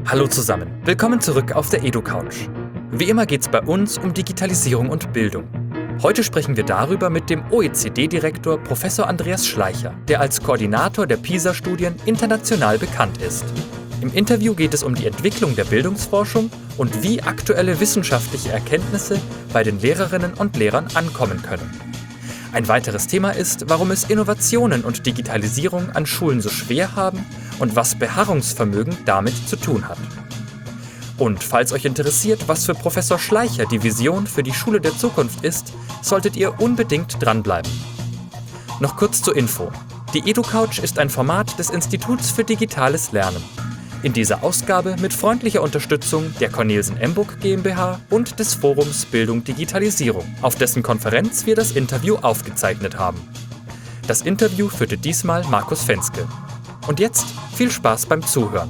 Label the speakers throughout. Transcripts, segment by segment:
Speaker 1: Hallo zusammen, willkommen zurück auf der EduCouch. Wie immer geht es bei uns um Digitalisierung und Bildung. Heute sprechen wir darüber mit dem OECD-Direktor Prof. Andreas Schleicher, der als Koordinator der PISA-Studien international bekannt ist. Im Interview geht es um die Entwicklung der Bildungsforschung und wie aktuelle wissenschaftliche Erkenntnisse bei den Lehrerinnen und Lehrern ankommen können. Ein weiteres Thema ist, warum es Innovationen und Digitalisierung an Schulen so schwer haben und was Beharrungsvermögen damit zu tun hat. Und falls euch interessiert, was für Professor Schleicher die Vision für die Schule der Zukunft ist, solltet ihr unbedingt dranbleiben. Noch kurz zur Info. Die EduCouch ist ein Format des Instituts für digitales Lernen. In dieser Ausgabe mit freundlicher Unterstützung der Cornelsen Emburg GmbH und des Forums Bildung Digitalisierung, auf dessen Konferenz wir das Interview aufgezeichnet haben. Das Interview führte diesmal Markus Fenske. Und jetzt viel Spaß beim Zuhören.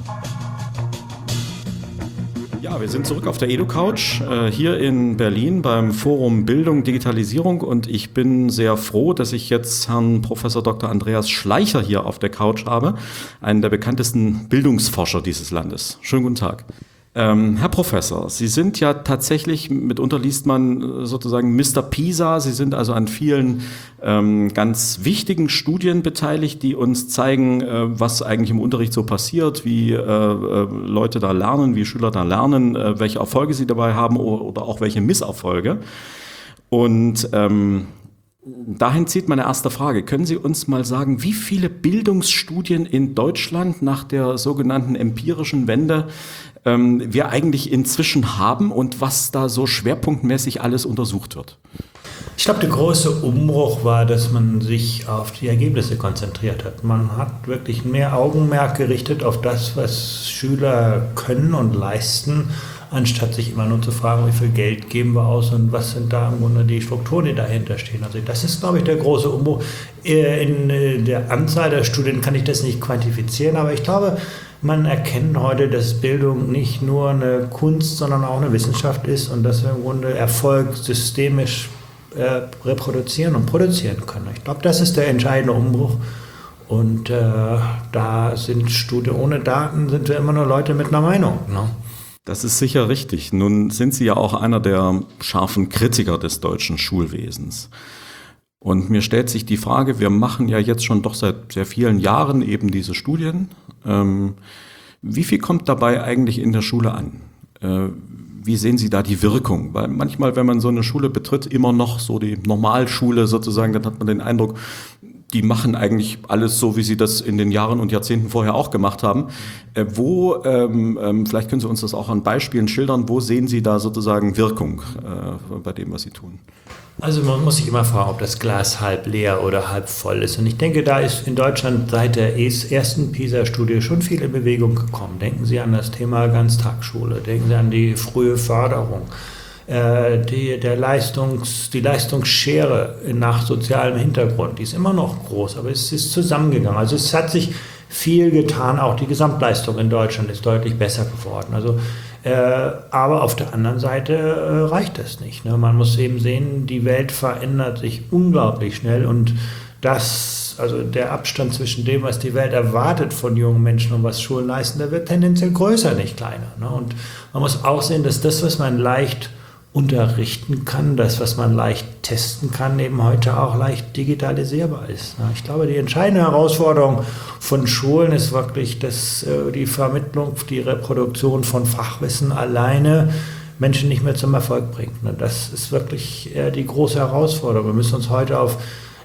Speaker 2: Ja, wir sind zurück auf der EduCouch, hier in Berlin beim Forum Bildung Digitalisierung, und ich bin sehr froh, dass ich jetzt Herrn Professor Dr. Andreas Schleicher hier auf der Couch habe, einen der bekanntesten Bildungsforscher dieses Landes. Schönen guten Tag. Herr Professor, Sie sind ja tatsächlich, mitunter liest man sozusagen Mr. PISA, Sie sind also an vielen ganz wichtigen Studien beteiligt, die uns zeigen, was eigentlich im Unterricht so passiert, wie Leute da lernen, wie Schüler da lernen, welche Erfolge sie dabei haben oder auch welche Misserfolge. Und dahin zieht meine erste Frage. Können Sie uns mal sagen, wie viele Bildungsstudien in Deutschland nach der sogenannten empirischen Wende wir eigentlich inzwischen haben und was da so schwerpunktmäßig alles untersucht wird?
Speaker 3: Ich glaube, der große Umbruch war, dass man sich auf die Ergebnisse konzentriert hat. Man hat wirklich mehr Augenmerk gerichtet auf das, was Schüler können und leisten, anstatt sich immer nur zu fragen, wie viel Geld geben wir aus und was sind da im Grunde die Strukturen, die dahinter stehen. Also das ist, glaube ich, der große Umbruch. In der Anzahl der Studien kann ich das nicht quantifizieren, aber ich glaube, man erkennt heute, dass Bildung nicht nur eine Kunst, sondern auch eine Wissenschaft ist und dass wir im Grunde Erfolg systemisch reproduzieren und produzieren können. Ich glaube, das ist der entscheidende Umbruch. Und da sind Studien ohne Daten, sind wir immer nur Leute mit einer Meinung. Ne?
Speaker 2: Das ist sicher richtig. Nun sind Sie ja auch einer der scharfen Kritiker des deutschen Schulwesens. Und mir stellt sich die Frage, wir machen ja jetzt schon doch seit sehr vielen Jahren eben diese Studien. Wie viel kommt dabei eigentlich in der Schule an? Wie sehen Sie da die Wirkung? Weil manchmal, wenn man so eine Schule betritt, immer noch so die Normalschule sozusagen, dann hat man den Eindruck, die machen eigentlich alles so, wie sie das in den Jahren und Jahrzehnten vorher auch gemacht haben. Vielleicht können Sie uns das auch an Beispielen schildern, wo sehen Sie da sozusagen Wirkung bei dem, was Sie tun?
Speaker 3: Also man muss sich immer fragen, ob das Glas halb leer oder halb voll ist. Und ich denke, da ist in Deutschland seit der ersten PISA-Studie schon viel in Bewegung gekommen. Denken Sie an das Thema Ganztagsschule, denken Sie an die frühe Förderung. Die Leistungsschere nach sozialem Hintergrund, die ist immer noch groß, aber es ist zusammengegangen. Also es hat sich viel getan, auch die Gesamtleistung in Deutschland ist deutlich besser geworden. Also, aber auf der anderen Seite reicht das nicht. Ne? Man muss eben sehen, die Welt verändert sich unglaublich schnell und also der Abstand zwischen dem, was die Welt erwartet von jungen Menschen und was Schulen leisten, der wird tendenziell größer, nicht kleiner. Ne? Und man muss auch sehen, dass das, was man leicht unterrichten kann, das, was man leicht testen kann, eben heute auch leicht digitalisierbar ist. Ich glaube, die entscheidende Herausforderung von Schulen ist wirklich, dass die Vermittlung, die Reproduktion von Fachwissen alleine Menschen nicht mehr zum Erfolg bringt. Das ist wirklich die große Herausforderung. Wir müssen uns heute auf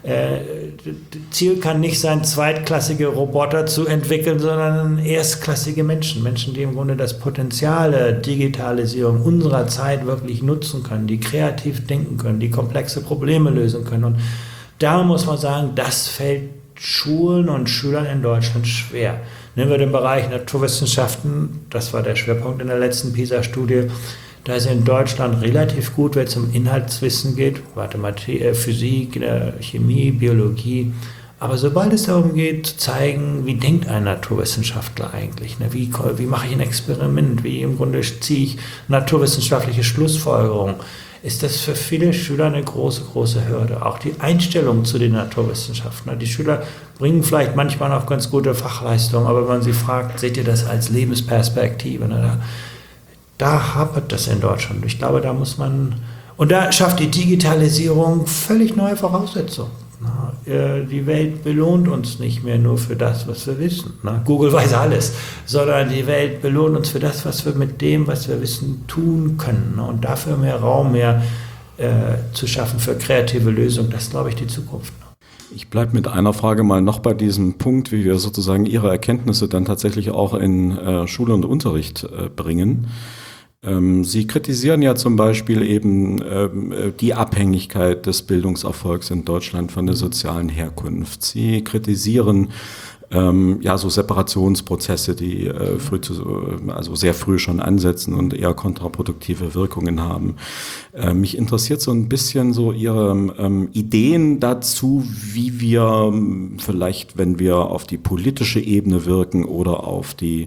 Speaker 3: Ziel kann nicht sein, zweitklassige Roboter zu entwickeln, sondern erstklassige Menschen. Menschen, die im Grunde das Potenzial der Digitalisierung unserer Zeit wirklich nutzen können, die kreativ denken können, die komplexe Probleme lösen können. Und da muss man sagen, das fällt Schulen und Schülern in Deutschland schwer. Nehmen wir den Bereich Naturwissenschaften, das war der Schwerpunkt in der letzten PISA-Studie. Da ist in Deutschland relativ gut, wenn es um Inhaltswissen geht, Mathematik, Physik, Chemie, Biologie. Aber sobald es darum geht, zu zeigen, wie denkt ein Naturwissenschaftler eigentlich, ne? Wie mache ich ein Experiment, wie im Grunde ziehe ich naturwissenschaftliche Schlussfolgerungen, ist das für viele Schüler eine große, große Hürde. Auch die Einstellung zu den Naturwissenschaften. Die Schüler bringen vielleicht manchmal noch ganz gute Fachleistungen, aber wenn man sie fragt, seht ihr das als Lebensperspektive? Da hapert das in Deutschland. Ich glaube, da muss man, und da schafft die Digitalisierung völlig neue Voraussetzungen. Die Welt belohnt uns nicht mehr nur für das, was wir wissen. Google weiß alles, sondern die Welt belohnt uns für das, was wir mit dem, was wir wissen, tun können. Und dafür mehr Raum zu schaffen für kreative Lösungen, das ist, glaube ich, die Zukunft.
Speaker 2: Ich bleibe mit einer Frage mal noch bei diesem Punkt, wie wir sozusagen Ihre Erkenntnisse dann tatsächlich auch in Schule und Unterricht bringen. Sie kritisieren ja zum Beispiel eben die Abhängigkeit des Bildungserfolgs in Deutschland von der sozialen Herkunft. Sie kritisieren so Separationsprozesse, die sehr früh schon ansetzen und eher kontraproduktive Wirkungen haben. Mich interessiert so ein bisschen so Ihre Ideen dazu, wie wir vielleicht, wenn wir auf die politische Ebene wirken oder auf die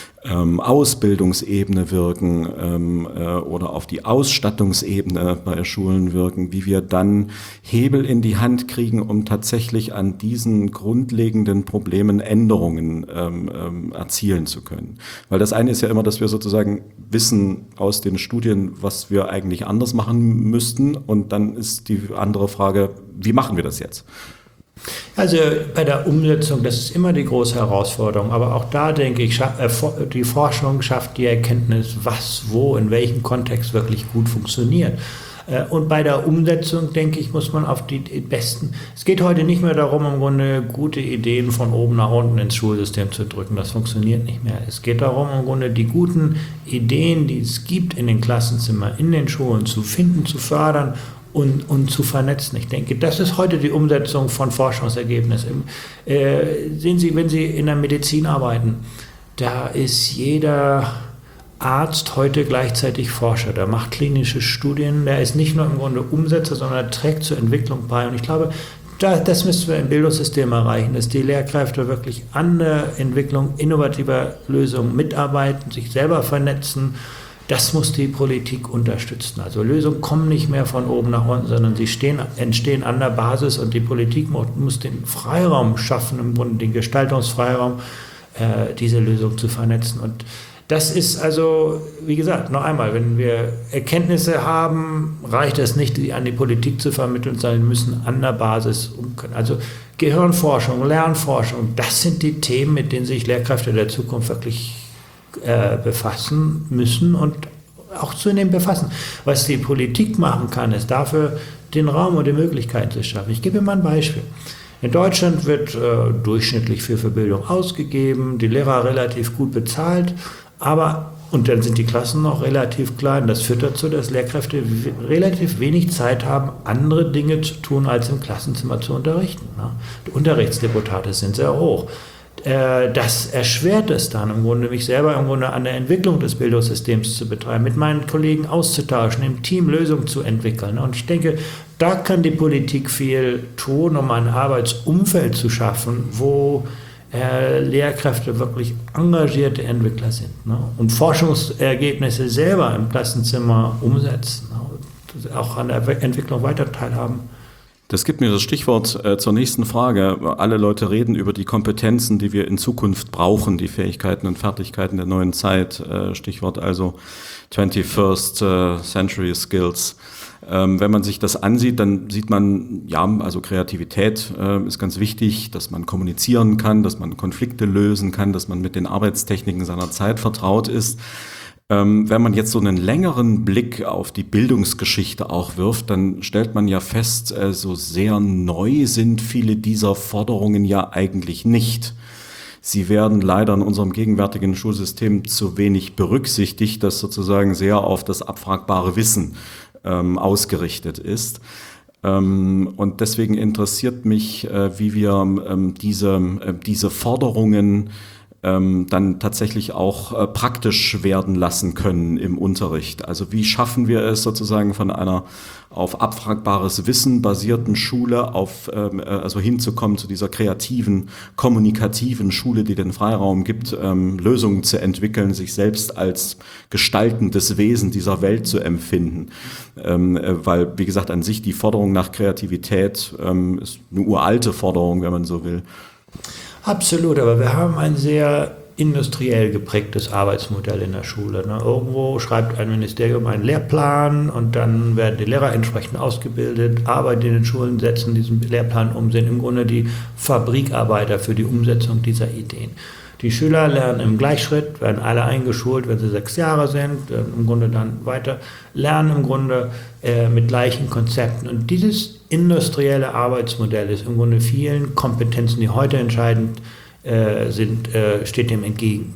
Speaker 2: Ausbildungsebene wirken oder auf die Ausstattungsebene bei Schulen wirken, wie wir dann Hebel in die Hand kriegen, um tatsächlich an diesen grundlegenden Problemen Änderungen erzielen zu können. Weil das eine ist ja immer, dass wir sozusagen wissen aus den Studien, was wir eigentlich anders machen müssten, und dann ist die andere Frage, wie machen wir das jetzt?
Speaker 3: Also bei der Umsetzung, das ist immer die große Herausforderung, aber auch da denke ich, die Forschung schafft die Erkenntnis, was, wo, in welchem Kontext wirklich gut funktioniert. Und bei der Umsetzung, denke ich, muss man auf die besten, es geht heute nicht mehr darum, im Grunde gute Ideen von oben nach unten ins Schulsystem zu drücken, das funktioniert nicht mehr. Es geht darum, im Grunde die guten Ideen, die es gibt in den Klassenzimmern, in den Schulen zu finden, zu fördern und zu vernetzen. Ich denke, das ist heute die Umsetzung von Forschungsergebnissen. Sehen Sie, wenn Sie in der Medizin arbeiten, da ist jeder Arzt heute gleichzeitig Forscher. Der macht klinische Studien, der ist nicht nur im Grunde Umsetzer, sondern er trägt zur Entwicklung bei. Und ich glaube, das müssen wir im Bildungssystem erreichen, dass die Lehrkräfte wirklich an der Entwicklung innovativer Lösungen mitarbeiten, sich selber vernetzen. Das muss die Politik unterstützen. Also Lösungen kommen nicht mehr von oben nach unten, sondern sie entstehen an der Basis, und die Politik muss den Freiraum schaffen, im Grunde den Gestaltungsfreiraum, diese Lösung zu vernetzen. Und das ist also, wie gesagt, noch einmal, wenn wir Erkenntnisse haben, reicht es nicht, die an die Politik zu vermitteln, sondern wir müssen an der Basis umkönnen. Also Gehirnforschung, Lernforschung, das sind die Themen, mit denen sich Lehrkräfte der Zukunft wirklich befassen müssen und auch zunehmend befassen. Was die Politik machen kann, ist dafür den Raum und die Möglichkeiten zu schaffen. Ich gebe Ihnen mal ein Beispiel. In Deutschland wird durchschnittlich viel für Bildung ausgegeben, die Lehrer relativ gut bezahlt, und dann sind die Klassen noch relativ klein. Das führt dazu, dass Lehrkräfte relativ wenig Zeit haben, andere Dinge zu tun, als im Klassenzimmer zu unterrichten. Die Unterrichtsdeputate sind sehr hoch. Das erschwert es dann im Grunde, mich selber im Grunde an der Entwicklung des Bildungssystems zu betreiben, mit meinen Kollegen auszutauschen, im Team Lösungen zu entwickeln. Und ich denke, da kann die Politik viel tun, um ein Arbeitsumfeld zu schaffen, wo Lehrkräfte wirklich engagierte Entwickler sind, und Forschungsergebnisse selber im Klassenzimmer umsetzen, auch an der Entwicklung weiter teilhaben.
Speaker 2: Das gibt mir das Stichwort zur nächsten Frage. Alle Leute reden über die Kompetenzen, die wir in Zukunft brauchen, die Fähigkeiten und Fertigkeiten der neuen Zeit. Stichwort also 21st Century Skills. Wenn man sich das ansieht, dann sieht man, also Kreativität ist ganz wichtig, dass man kommunizieren kann, dass man Konflikte lösen kann, dass man mit den Arbeitstechniken seiner Zeit vertraut ist. Wenn man jetzt so einen längeren Blick auf die Bildungsgeschichte auch wirft, dann stellt man ja fest, so sehr neu sind viele dieser Forderungen ja eigentlich nicht. Sie werden leider in unserem gegenwärtigen Schulsystem zu wenig berücksichtigt, das sozusagen sehr auf das abfragbare Wissen ausgerichtet ist. Und deswegen interessiert mich, wie wir diese Forderungen dann tatsächlich auch praktisch werden lassen können im Unterricht. Also wie schaffen wir es sozusagen von einer auf abfragbares Wissen basierten Schule also hinzukommen zu dieser kreativen, kommunikativen Schule, die den Freiraum gibt, Lösungen zu entwickeln, sich selbst als gestaltendes Wesen dieser Welt zu empfinden. Weil, wie gesagt, an sich die Forderung nach Kreativität ist eine uralte Forderung, wenn man so will.
Speaker 3: Absolut, aber wir haben ein sehr industriell geprägtes Arbeitsmodell in der Schule. Irgendwo schreibt ein Ministerium einen Lehrplan und dann werden die Lehrer entsprechend ausgebildet, arbeiten in den Schulen, setzen diesen Lehrplan um, sind im Grunde die Fabrikarbeiter für die Umsetzung dieser Ideen. Die Schüler lernen im Gleichschritt, werden alle eingeschult, wenn sie 6 Jahre sind, im Grunde dann weiter lernen im Grunde mit gleichen Konzepten. Und dieses industrielle Arbeitsmodell ist im Grunde vielen Kompetenzen, die heute entscheidend steht dem entgegen.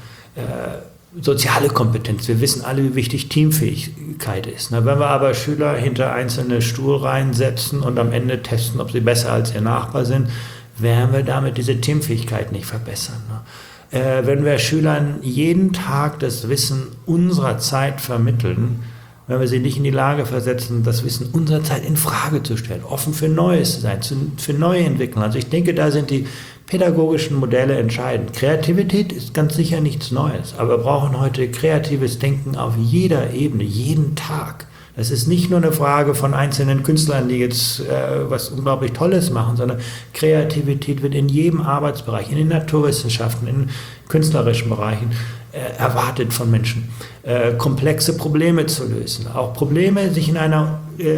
Speaker 3: Soziale Kompetenz, wir wissen alle, wie wichtig Teamfähigkeit ist. Wenn wir aber Schüler hinter einzelne Stuhlreihen setzen und am Ende testen, ob sie besser als ihr Nachbar sind, werden wir damit diese Teamfähigkeit nicht verbessern. Wenn wir Schülern jeden Tag das Wissen unserer Zeit vermitteln, wenn wir sie nicht in die Lage versetzen, das Wissen unserer Zeit in Frage zu stellen, offen für Neues zu sein, für neue Entwicklungen. Also ich denke, da sind die pädagogischen Modelle entscheidend. Kreativität ist ganz sicher nichts Neues, aber wir brauchen heute kreatives Denken auf jeder Ebene, jeden Tag. Das ist nicht nur eine Frage von einzelnen Künstlern, die jetzt was unglaublich Tolles machen, sondern Kreativität wird in jedem Arbeitsbereich, in den Naturwissenschaften, in künstlerischen Bereichen erwartet von Menschen. Komplexe Probleme zu lösen, auch Probleme, sich in einer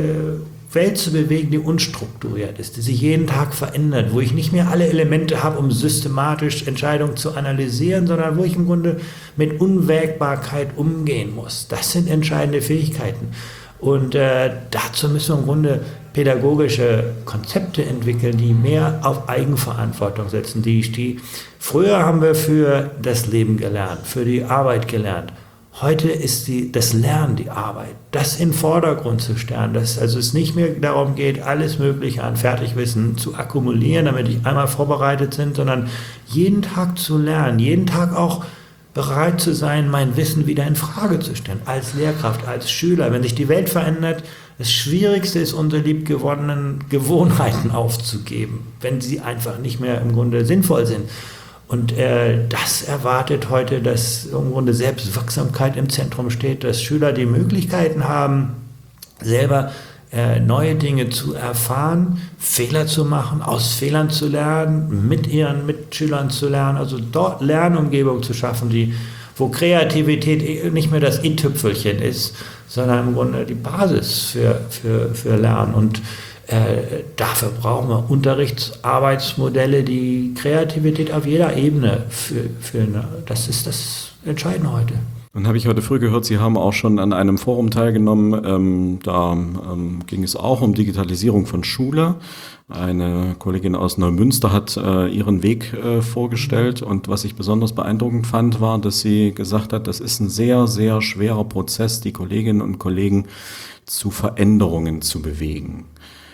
Speaker 3: Welt zu bewegen, die unstrukturiert ist, die sich jeden Tag verändert, wo ich nicht mehr alle Elemente habe, um systematisch Entscheidungen zu analysieren, sondern wo ich im Grunde mit Unwägbarkeit umgehen muss. Das sind entscheidende Fähigkeiten. Und dazu müssen wir im Grunde pädagogische Konzepte entwickeln, die mehr auf Eigenverantwortung setzen. Früher haben wir für das Leben gelernt, für die Arbeit gelernt. Heute ist das Lernen, die Arbeit, das in den Vordergrund zu stellen, dass also es nicht mehr darum geht, alles Mögliche an Fertigwissen zu akkumulieren, damit ich einmal vorbereitet bin, sondern jeden Tag zu lernen, jeden Tag auch bereit zu sein, mein Wissen wieder in Frage zu stellen, als Lehrkraft, als Schüler. Wenn sich die Welt verändert, das Schwierigste ist, unsere liebgewonnenen Gewohnheiten aufzugeben, wenn sie einfach nicht mehr im Grunde sinnvoll sind. Und das erwartet heute, dass im Grunde Selbstwirksamkeit im Zentrum steht, dass Schüler die Möglichkeiten haben, selber neue Dinge zu erfahren, Fehler zu machen, aus Fehlern zu lernen, mit ihren Mitschülern zu lernen, also dort Lernumgebung zu schaffen, wo Kreativität nicht mehr das i-Tüpfelchen ist, sondern im Grunde die Basis für Lernen. Und dafür brauchen wir Unterrichtsarbeitsmodelle, die Kreativität auf jeder Ebene führen. Das ist das Entscheidende heute.
Speaker 2: Dann habe ich heute früh gehört, Sie haben auch schon an einem Forum teilgenommen. Da ging es auch um Digitalisierung von Schule. Eine Kollegin aus Neumünster hat ihren Weg vorgestellt. Und was ich besonders beeindruckend fand, war, dass sie gesagt hat, das ist ein sehr, sehr schwerer Prozess, die Kolleginnen und Kollegen zu Veränderungen zu bewegen.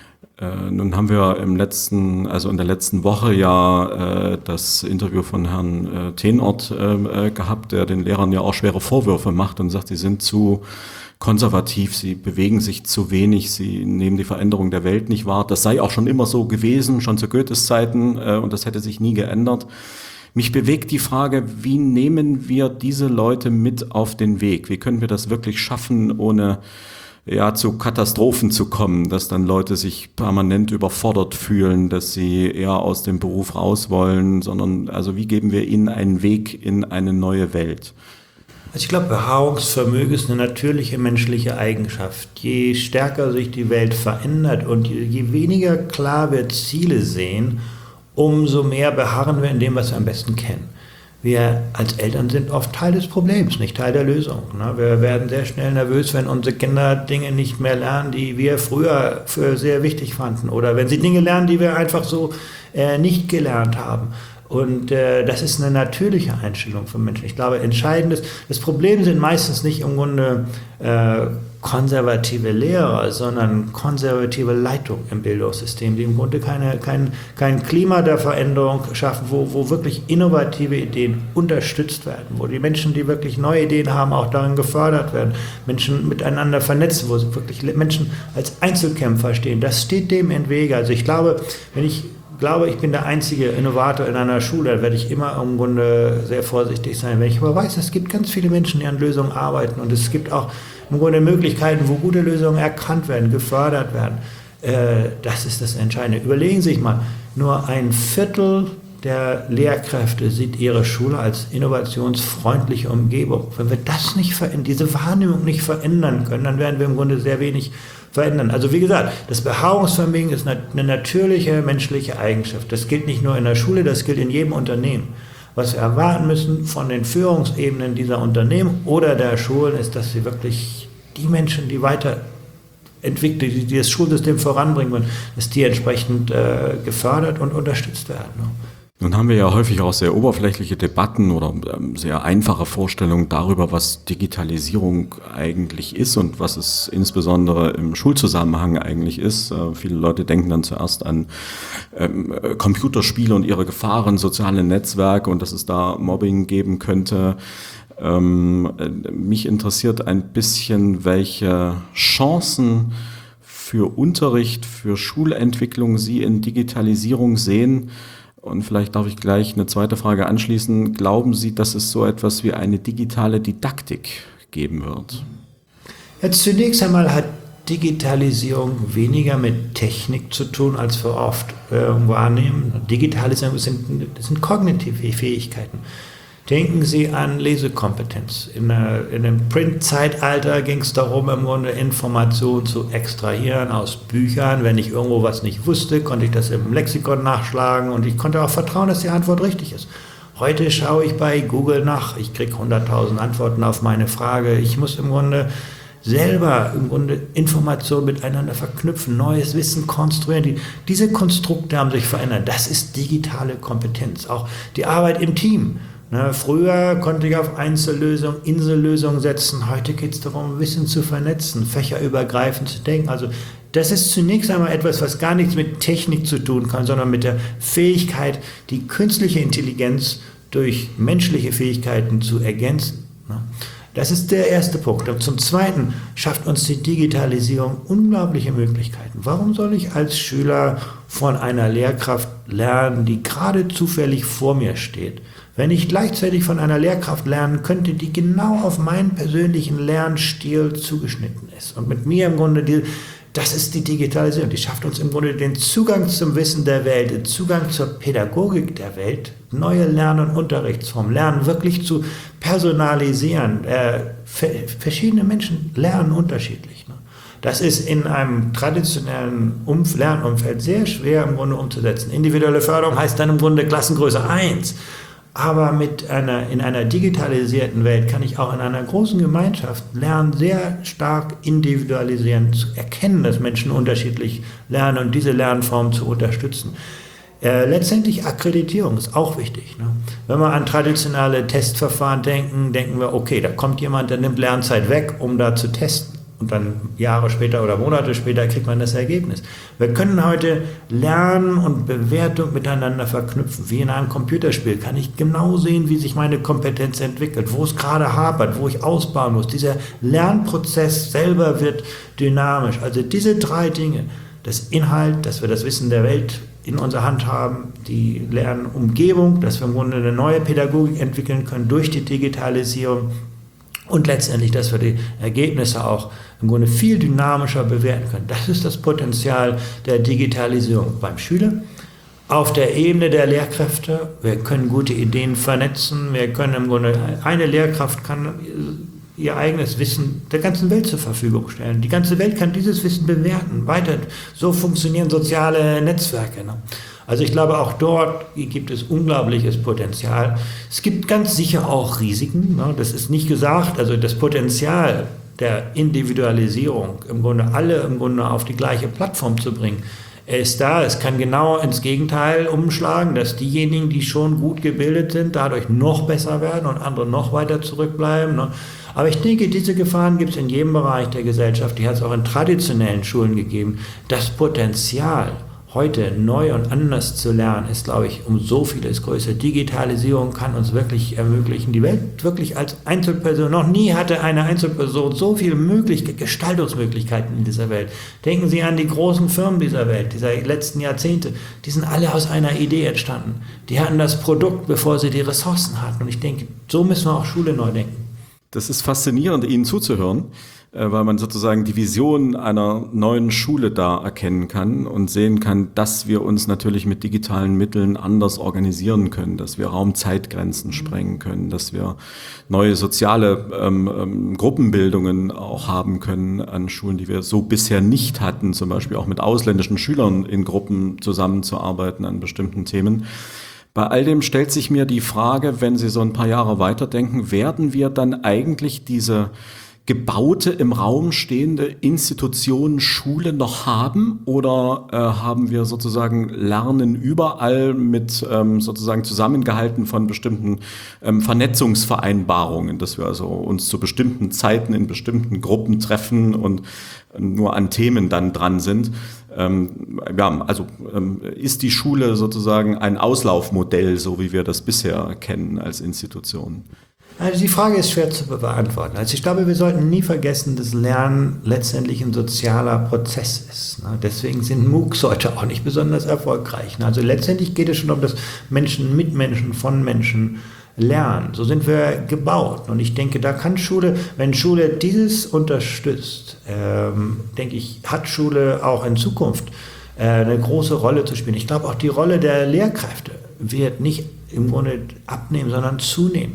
Speaker 2: Nun haben wir in der letzten Woche ja das Interview von Herrn Tenort gehabt, der den Lehrern ja auch schwere Vorwürfe macht und sagt, sie sind zu konservativ, sie bewegen sich zu wenig, sie nehmen die Veränderung der Welt nicht wahr. Das sei auch schon immer so gewesen, schon zu Goethes Zeiten, und das hätte sich nie geändert. Mich bewegt die Frage, wie nehmen wir diese Leute mit auf den Weg? Wie können wir das wirklich schaffen, ohne zu Katastrophen zu kommen, dass dann Leute sich permanent überfordert fühlen, dass sie eher aus dem Beruf raus wollen, sondern also wie geben wir ihnen einen Weg in eine neue Welt?
Speaker 3: Also ich glaube, Beharrungsvermögen ist eine natürliche menschliche Eigenschaft. Je stärker sich die Welt verändert und je weniger klar wir Ziele sehen, umso mehr beharren wir in dem, was wir am besten kennen. Wir als Eltern sind oft Teil des Problems, nicht Teil der Lösung. Wir werden sehr schnell nervös, wenn unsere Kinder Dinge nicht mehr lernen, die wir früher für sehr wichtig fanden. Oder wenn sie Dinge lernen, die wir einfach so nicht gelernt haben. Und das ist eine natürliche Einstellung von Menschen. Ich glaube, entscheidend ist, das Problem sind meistens nicht im Grunde konservative Lehrer, sondern konservative Leitung im Bildungssystem, die im Grunde kein Klima der Veränderung schaffen, wo wirklich innovative Ideen unterstützt werden, wo die Menschen, die wirklich neue Ideen haben, auch darin gefördert werden, Menschen miteinander vernetzen, wo sie wirklich Menschen als Einzelkämpfer stehen. Das steht dem im Wege. Also ich glaube, ich bin der einzige Innovator in einer Schule, dann werde ich immer im Grunde sehr vorsichtig sein. Wenn ich aber weiß, es gibt ganz viele Menschen, die an Lösungen arbeiten und es gibt auch im Grunde Möglichkeiten, wo gute Lösungen erkannt werden, gefördert werden. Das ist das Entscheidende. Überlegen Sie sich mal, nur 1/4 der Lehrkräfte sieht ihre Schule als innovationsfreundliche Umgebung. Wenn wir das nicht diese Wahrnehmung nicht verändern können, dann werden wir im Grunde sehr wenig verändern. Also wie gesagt, das Beharrungsvermögen ist eine natürliche menschliche Eigenschaft. Das gilt nicht nur in der Schule, das gilt in jedem Unternehmen. Was wir erwarten müssen von den Führungsebenen dieser Unternehmen oder der Schulen, ist, dass sie wirklich die Menschen, die weiterentwickeln, die das Schulsystem voranbringen wollen, dass die entsprechend gefördert und unterstützt werden.
Speaker 2: Nun haben wir ja häufig auch sehr oberflächliche Debatten oder sehr einfache Vorstellungen darüber, was Digitalisierung eigentlich ist und was es insbesondere im Schulzusammenhang eigentlich ist. Viele Leute denken dann zuerst an Computerspiele und ihre Gefahren, soziale Netzwerke und dass es da Mobbing geben könnte. Mich interessiert ein bisschen, welche Chancen für Unterricht, für Schulentwicklung Sie in Digitalisierung sehen. Und vielleicht darf ich gleich eine zweite Frage anschließen. Glauben Sie, dass es so etwas wie eine digitale Didaktik geben wird?
Speaker 3: Jetzt zunächst einmal hat Digitalisierung weniger mit Technik zu tun, als wir oft wahrnehmen. Digitalisierung sind kognitive Fähigkeiten. Denken Sie an Lesekompetenz. In dem Print-Zeitalter ging es darum, im Grunde Informationen zu extrahieren aus Büchern. Wenn ich irgendwo was nicht wusste, konnte ich das im Lexikon nachschlagen und ich konnte auch vertrauen, dass die Antwort richtig ist. Heute schaue ich bei Google nach, ich kriege 100.000 Antworten auf meine Frage. Ich muss im Grunde selber Informationen miteinander verknüpfen, neues Wissen konstruieren. Diese Konstrukte haben sich verändert. Das ist digitale Kompetenz. Auch die Arbeit im Team. Früher konnte ich auf Einzellösungen, Insellösungen setzen. Heute geht es darum, Wissen zu vernetzen, fächerübergreifend zu denken. Also das ist zunächst einmal etwas, was gar nichts mit Technik zu tun kann, sondern mit der Fähigkeit, die künstliche Intelligenz durch menschliche Fähigkeiten zu ergänzen. Das ist der erste Punkt. Und zum Zweiten schafft uns die Digitalisierung unglaubliche Möglichkeiten. Warum soll ich als Schüler von einer Lehrkraft lernen, die gerade zufällig vor mir steht? Wenn ich gleichzeitig von einer Lehrkraft lernen könnte, die genau auf meinen persönlichen Lernstil zugeschnitten ist und mit mir im Grunde das ist die Digitalisierung. Die schafft uns im Grunde den Zugang zum Wissen der Welt, den Zugang zur Pädagogik der Welt, neue Lern- und Unterrichtsformen, Lernen wirklich zu personalisieren. Verschiedene Menschen lernen unterschiedlich. Das ist in einem traditionellen Lernumfeld sehr schwer im Grunde umzusetzen. Individuelle Förderung heißt dann im Grunde Klassengröße 1. Aber in einer digitalisierten Welt kann ich auch in einer großen Gemeinschaft lernen, sehr stark individualisieren, zu erkennen, dass Menschen unterschiedlich lernen und diese Lernform zu unterstützen. Letztendlich Akkreditierung ist auch wichtig. Wenn wir an traditionelle Testverfahren denken wir, okay, da kommt jemand, der nimmt Lernzeit weg, um da zu testen. Und dann Jahre später oder Monate später kriegt man das Ergebnis. Wir können heute Lernen und Bewertung miteinander verknüpfen. Wie in einem Computerspiel kann ich genau sehen, wie sich meine Kompetenz entwickelt, wo es gerade hapert, wo ich ausbauen muss. Dieser Lernprozess selber wird dynamisch. Also diese 3 Dinge, das Inhalt, dass wir das Wissen der Welt in unserer Hand haben, die Lernumgebung, dass wir im Grunde eine neue Pädagogik entwickeln können durch die Digitalisierung, und letztendlich, dass wir die Ergebnisse auch im Grunde viel dynamischer bewerten können. Das ist das Potenzial der Digitalisierung beim Schüler. Auf der Ebene der Lehrkräfte, wir können gute Ideen vernetzen, wir können im Grunde, eine Lehrkraft kann ihr eigenes Wissen der ganzen Welt zur Verfügung stellen. Die ganze Welt kann dieses Wissen bewerten. Weiter, so funktionieren soziale Netzwerke. Also ich glaube, auch dort gibt es unglaubliches Potenzial. Es gibt ganz sicher auch Risiken, das ist nicht gesagt, also das Potenzial der Individualisierung, im Grunde alle auf die gleiche Plattform zu bringen, Er ist da, es kann genau ins Gegenteil umschlagen, dass diejenigen, die schon gut gebildet sind, dadurch noch besser werden und andere noch weiter zurückbleiben. Ne? Aber ich denke, diese Gefahren gibt es in jedem Bereich der Gesellschaft, die hat es auch in traditionellen Schulen gegeben. Das Potenzial, heute neu und anders zu lernen, ist, glaube ich, um so vieles größer. Digitalisierung kann uns wirklich ermöglichen, die Welt wirklich als Einzelperson, noch nie hatte eine Einzelperson so viele Gestaltungsmöglichkeiten in dieser Welt. Denken Sie an die großen Firmen dieser Welt, dieser letzten Jahrzehnte, die sind alle aus einer Idee entstanden. Die hatten das Produkt, bevor sie die Ressourcen hatten. Und ich denke, so müssen wir auch Schule neu denken.
Speaker 2: Das ist faszinierend, Ihnen zuzuhören, weil man sozusagen die Vision einer neuen Schule da erkennen kann und sehen kann, dass wir uns natürlich mit digitalen Mitteln anders organisieren können, dass wir Raum-Zeitgrenzen sprengen können, dass wir neue soziale Gruppenbildungen auch haben können an Schulen, die wir so bisher nicht hatten, zum Beispiel auch mit ausländischen Schülern in Gruppen zusammenzuarbeiten an bestimmten Themen. Bei all dem stellt sich mir die Frage, wenn Sie so ein paar Jahre weiterdenken, werden wir dann eigentlich diese gebaute, im Raum stehende Institution Schule noch haben oder haben wir sozusagen Lernen überall mit sozusagen zusammengehalten von bestimmten Vernetzungsvereinbarungen, dass wir also uns zu bestimmten Zeiten in bestimmten Gruppen treffen und nur an Themen dann dran sind. Ist die Schule sozusagen ein Auslaufmodell, so wie wir das bisher kennen als Institution?
Speaker 3: Also die Frage ist schwer zu beantworten. Also ich glaube, wir sollten nie vergessen, dass Lernen letztendlich ein sozialer Prozess ist. Deswegen sind MOOCs heute auch nicht besonders erfolgreich. Also letztendlich geht es schon um das Menschen mit Menschen, von Menschen lernen. So sind wir gebaut. Und ich denke, da kann Schule, wenn Schule dieses unterstützt, denke ich, hat Schule auch in Zukunft eine große Rolle zu spielen. Ich glaube, auch die Rolle der Lehrkräfte wird nicht im Grunde abnehmen, sondern zunehmen.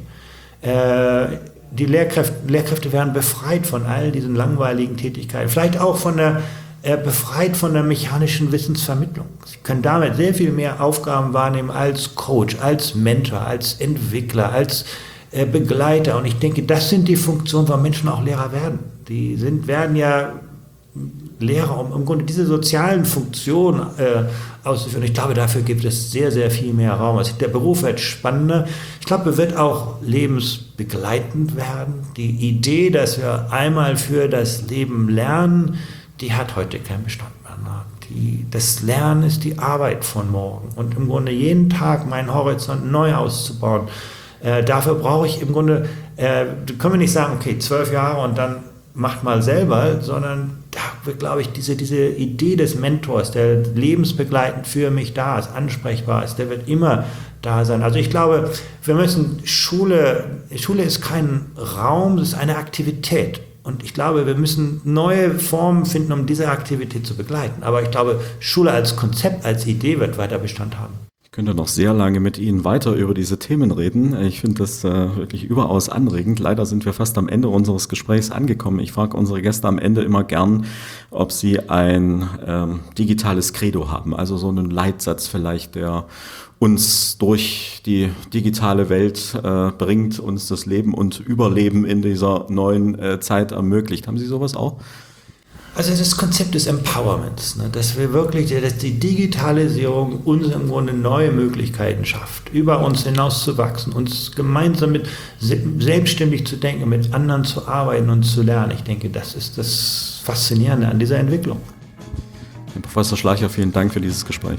Speaker 3: Die Lehrkräfte werden befreit von all diesen langweiligen Tätigkeiten, vielleicht auch befreit von der mechanischen Wissensvermittlung. Sie können damit sehr viel mehr Aufgaben wahrnehmen als Coach, als Mentor, als Entwickler, als Begleiter. Und ich denke, das sind die Funktionen, warum Menschen auch Lehrer werden. Werden ja Lehrer, um im Grunde diese sozialen Funktionen auszuführen. Ich glaube, dafür gibt es sehr, sehr viel mehr Raum. Also der Beruf wird spannender. Ich glaube, er wird auch lebensbegleitend werden. Die Idee, dass wir einmal für das Leben lernen, die hat heute keinen Bestand mehr. Das Lernen ist die Arbeit von morgen. Und im Grunde jeden Tag meinen Horizont neu auszubauen. Dafür brauche ich im Grunde, können wir nicht sagen, okay, 12 Jahre und dann macht mal selber, sondern da wird, glaube ich, diese Idee des Mentors, der lebensbegleitend für mich da ist, ansprechbar ist, der wird immer da sein. Also ich glaube, Schule ist kein Raum, es ist eine Aktivität. Und ich glaube, wir müssen neue Formen finden, um diese Aktivität zu begleiten. Aber ich glaube, Schule als Konzept, als Idee wird weiter Bestand haben.
Speaker 2: Ich könnte noch sehr lange mit Ihnen weiter über diese Themen reden. Ich finde das wirklich überaus anregend. Leider sind wir fast am Ende unseres Gesprächs angekommen. Ich frage unsere Gäste am Ende immer gern, ob sie ein digitales Credo haben. Also so einen Leitsatz vielleicht, der uns durch die digitale Welt bringt, uns das Leben und Überleben in dieser neuen Zeit ermöglicht. Haben Sie sowas auch?
Speaker 3: Also das Konzept des Empowerments, dass die Digitalisierung uns im Grunde neue Möglichkeiten schafft, über uns hinaus zu wachsen, uns gemeinsam selbstständig zu denken, mit anderen zu arbeiten und zu lernen. Ich denke, das ist das Faszinierende an dieser Entwicklung.
Speaker 2: Herr Professor Schleicher, vielen Dank für dieses Gespräch.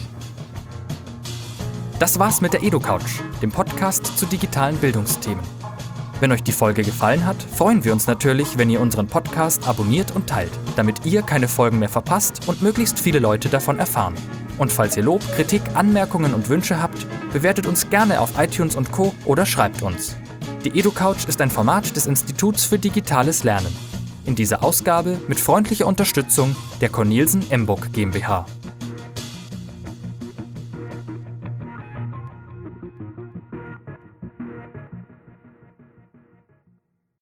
Speaker 1: Das war's mit der EduCouch, dem Podcast zu digitalen Bildungsthemen. Wenn euch die Folge gefallen hat, freuen wir uns natürlich, wenn ihr unseren Podcast abonniert und teilt, damit ihr keine Folgen mehr verpasst und möglichst viele Leute davon erfahren. Und falls ihr Lob, Kritik, Anmerkungen und Wünsche habt, bewertet uns gerne auf iTunes und Co. oder schreibt uns. Die EduCouch ist ein Format des Instituts für digitales Lernen. In dieser Ausgabe mit freundlicher Unterstützung der Cornelsen Emburg GmbH.